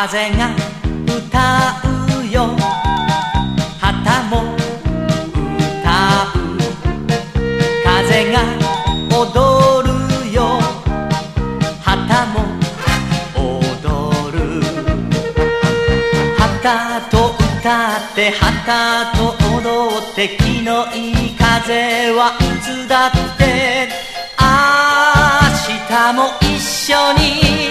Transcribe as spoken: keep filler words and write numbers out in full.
風が歌うよ旗も歌う風が踊るよ旗も踊る旗と歌って旗と踊って気のいい風はいつだって明日も一緒に